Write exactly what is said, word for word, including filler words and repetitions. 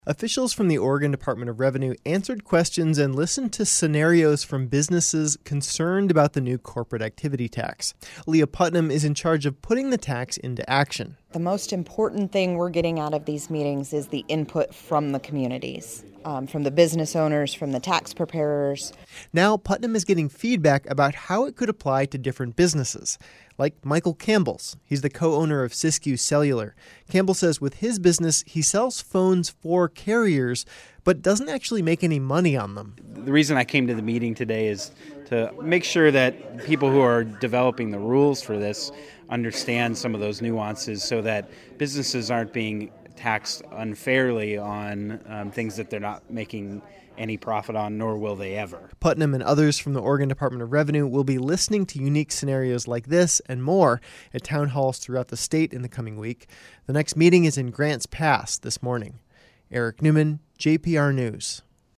Officials from the Oregon Department of Revenue answered questions and listened to scenarios from businesses concerned about the new corporate activity tax. Leah Putnam is in charge of putting the tax into action. The most important thing we're getting out of these meetings is the input from the communities, um, from the business owners, from the tax preparers. Now Putnam is getting feedback about how it could apply to different businesses, like Michael Campbell's. He's the co-owner of Siskiyou Cellular. Campbell says with his business, he sells phones for carriers, but doesn't actually make any money on them. The reason I came to the meeting today is to make sure that people who are developing the rules for this understand some of those nuances so that businesses aren't being taxed unfairly on um, things that they're not making any profit on, nor will they ever. Putnam and others from the Oregon Department of Revenue will be listening to unique scenarios like this and more at town halls throughout the state in the coming week. The next meeting is in Grants Pass this morning. Eric Newman, J P R News.